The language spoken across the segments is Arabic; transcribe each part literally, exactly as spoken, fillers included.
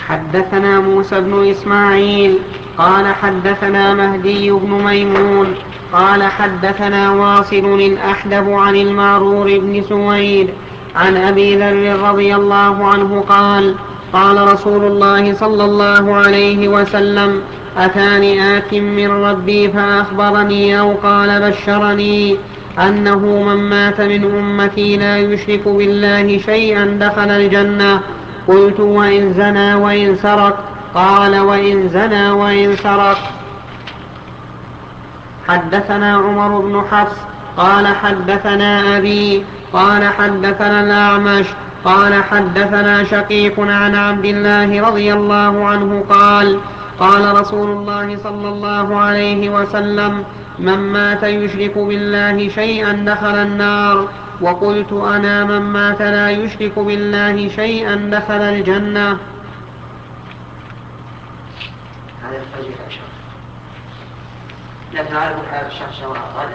حدثنا موسى بن إسماعيل قال حدثنا مهدي بن ميمون قال حدثنا واصل الأحدب عن المعرور بن سويد عن أبي ذر رضي الله عنه قال قال رسول الله صلى الله عليه وسلم أتاني آت من ربي فأخبرني أو قال بشرني أنه من مات من أمتي لا يشرك بالله شيئا دخل الجنة. قلت وإن زنى وإن سرق؟ قال وإن زنى وإن سرق. حدثنا عمر بن حفص قال حدثنا أبي قال حدثنا الأعمش قال حدثنا شقيق عن عبد الله رضي الله عنه قال قال رسول الله صلى الله عليه وسلم من مات يشرك بالله شيئا دخل النار. وقلت أنا من مات لا يشرك بالله شيئا دخل الجنة. هذا يحتاج إلى أشهر، لكن على كل حال الشخص غالب.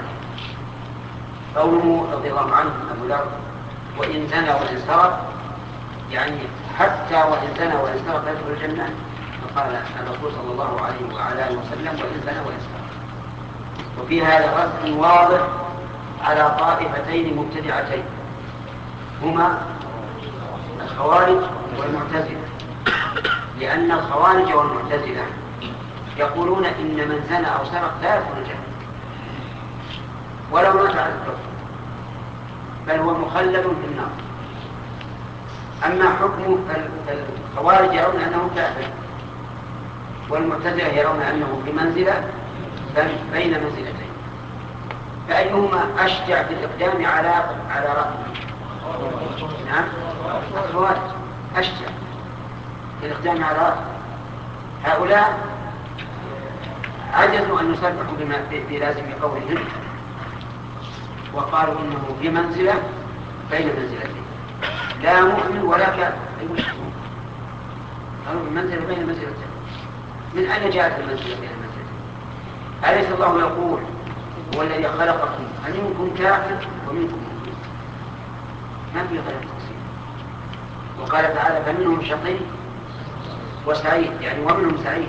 قوله رضي الله عنه أبو ذر وإن زنى وإن سرق، يعني حتى وإن زنى وإن سرق يدخل الجنة. فقال الرسول صلى الله عليه وعلى آله وسلم وإن زنى وإن سرق. وفي هذا رد واضح على طائفتين مبتدعتين هما الخوارج والمعتزلة، لأن الخوارج والمعتزلة يقولون إن من زنى أو سرق لا يدخل الجنة ولو مات على الكفر، بل هو مخلد في النار. أما حكمه فالخوارج يرون أنه كافر، والمعتزلة يرون أنه بمنزلة بين منزلتين. فأيهما أشجع في الإقدام على على رأيه؟ نعم، الخوارج أشجع في الإقدام على رأيه. هؤلاء عجزوا أن يصرحوا بما بلازم قولهم، وقالوا إنه بمنزلة بين منزلتين، لا مؤمن ولا كافر. قالوا بمنزلة بين منزلتين. من أين جاءت المنزلة بين المنزلتين؟ أليس الله يقول هو الذي خلقكم فمنكم كافر ومنكم مؤمن؟ ما في غير تقسيم. وقال تعالى فمنهم شقي وسعيد، يعني ومنهم سعيد.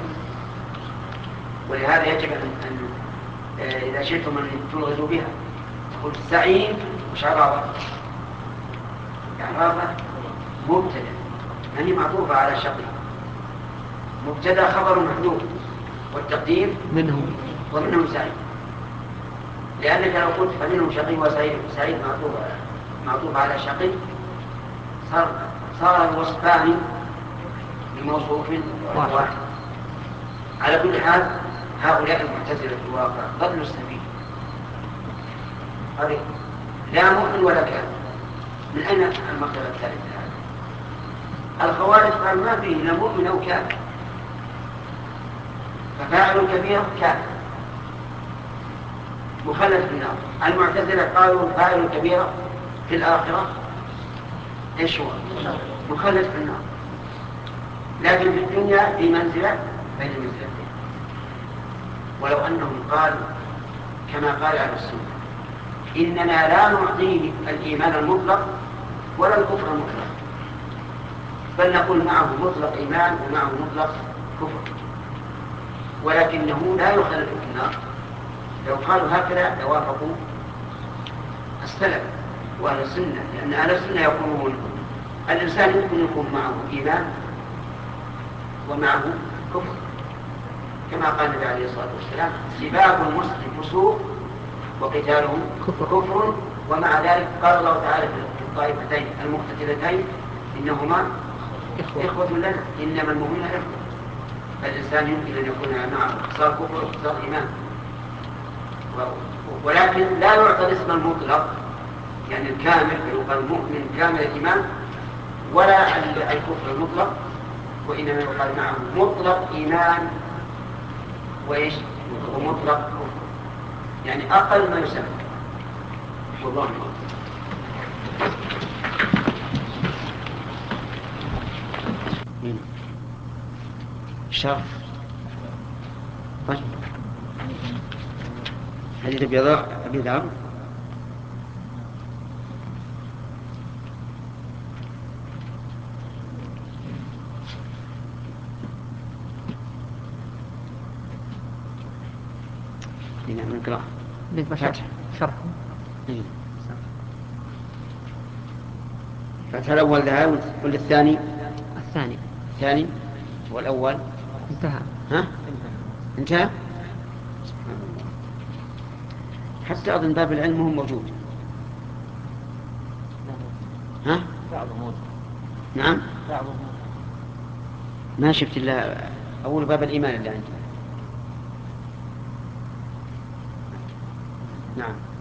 ولهذا يجب أن إذا شئتم أن تلغزوا بها تقول سعيد وشعراضة. شعراضة مبتدأ يعني معطوفة على شقي، مبتدأ خبر محذوف والتقدير منهم ومنهم سعيد. لأنك لو قلت فمنهم شقي وسعيد سعيد معطوف معطوف على شقي صار صار الوصفان لموصوف واحد. على كل حال هؤلاء المعتزلة في الواقع ضلوا السبيل، هذه لا مؤمن ولا كافر. من أين المرتبة الثالثة؟ الخوارج قال ما فيه لا مؤمن أو كافر، ففاعل كبير كافر مخلد في النار. المعتزلة قالوا فاعل كبيرة في الآخرة إيش هو؟ مخلد في النار، لكن في الدنيا في منزلة بين المنزلتين. ولو أنهم قالوا كما قال أهل السنة إننا لا نعطيه الإيمان المطلق ولا الكفر المطلق، بل نقول معه مطلق إيمان ومعه مطلق كفر، ولكنه لا يخلد في النار. لو قالوا هكذا لوافقوا السلف وأهل السنة، لأن أهل السنة يقولون الإنسان يمكن يكون معه إيمان ومعه كفر، كما قال النبي عليه الصلاة والسلام سباب المسلم فسوق وقتاله كفر, كفر. ومع ذلك قال الله تعالى في الطائفتين المقتتلتين إنهما إخوة, إخوة لنا إنما المؤمنون إخوة. فالإنسان يمكن أن يكون معه صار كفر صار إيمان، ولكن لا يعطى الاسم المطلق يعني الكامل فيقال مؤمن كامل الإيمان، ولا الكفر المطلق، وإنما يقال معه مطلق إيمان وإيش ومطلق كفر، يعني أقل ما يسمى. والله أكبر. شرف طيب حديث أبي ذر من القراءة فتح شرح. إيه. فتح الأول ذهب والثاني الثاني الثاني والأول انتهى. ها انتهى. سبحان الله. حتى أظن باب العلم هو موجود. ها نعم ما شفت إلا أول باب الإيمان اللي عندي. نعم.